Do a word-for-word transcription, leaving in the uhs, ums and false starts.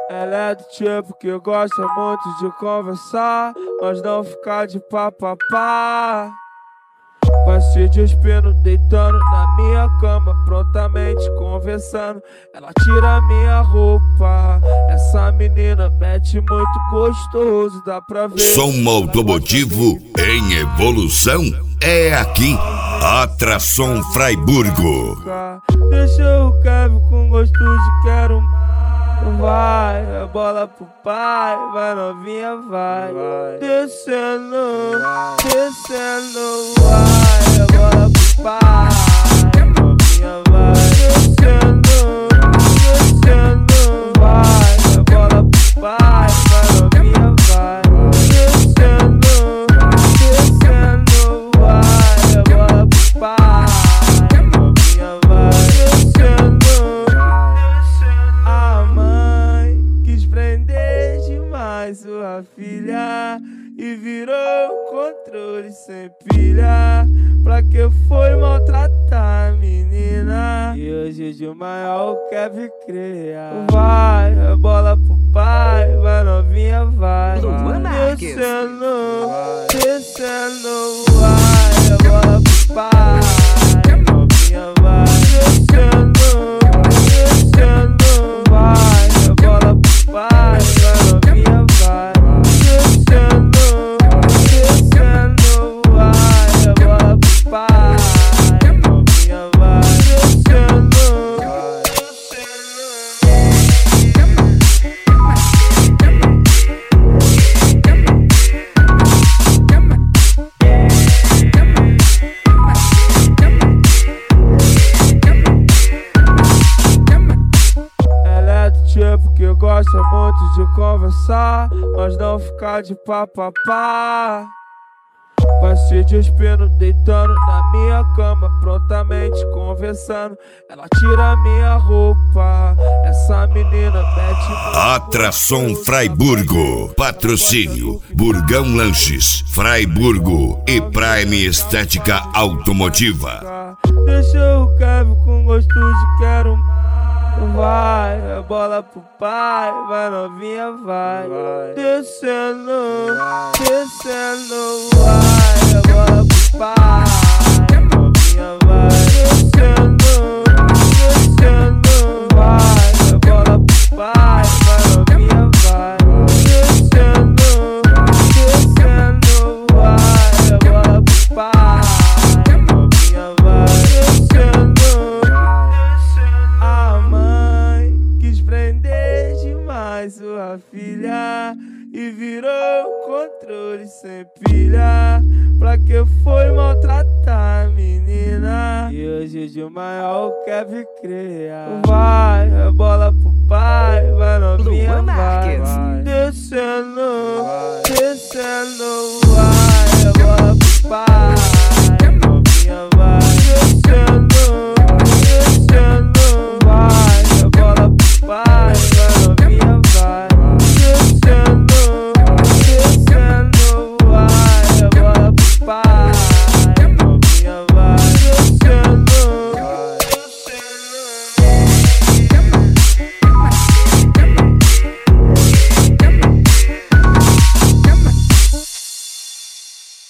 Ela é do tipo que gosta muito de conversar, mas não ficar de papapá. Vai se despindo, deitando na minha cama, prontamente conversando. Ela tira minha roupa. Essa menina mete muito gostoso, dá pra ver. Som automotivo em evolução é aqui. Atração Fraiburgo. Deixa o Kevin com gosto de quero mais. Vai, a bola pro pai, vai novinha, vai, vai. Descendo, vai. Descendo, vai, a bola pro pai, novinha, vai. Descendo, descendo, vai, a bola pro pai, vai novinha, vai. Descendo, descendo, vai, a bola pro pai, novinha, vai. Descendo. Sua filha e virou controle sem pilha. Pra que foi maltratar a menina? E hoje de maior quer criar. Vai, a bola pro pai, vai novinha, vai. Descendo, descendo, vai, a bola pro pai, novinha, vai. Descendo, descendo, vai, a bola pro pai, vai novinha, vai. Descendo, descendo, vai, a bola pro pai, novinha, vai. Descendo, tipo que gosta muito de conversar, mas não ficar de papapá. Vai se despindo, deitando na minha cama, prontamente conversando. Ela tira minha roupa. Essa menina mete. Atração Fraiburgo. Patrocínio Burgão Lanches, Fraiburgo e Prime Estética Automotiva. Deixa o Kevin com gosto de quero mais. Vai, a bola pro pai, vai novinha, vai, vai. Descendo, vai. Descendo, vai, a bola pro pai, novinha, vai. Descendo, descendo, vai, a bola pro pai, vai novinha, vai. Descendo, descendo, vai, a bola pro pai, novinha, vai. Descendo. Sua filha e virou controle sem pilha. Pra que foi maltratar a menina? E hoje de maior quer criar. Vai, a bola pro pai, vai novinha, vai, vai. Descendo, vai. Descendo, vai.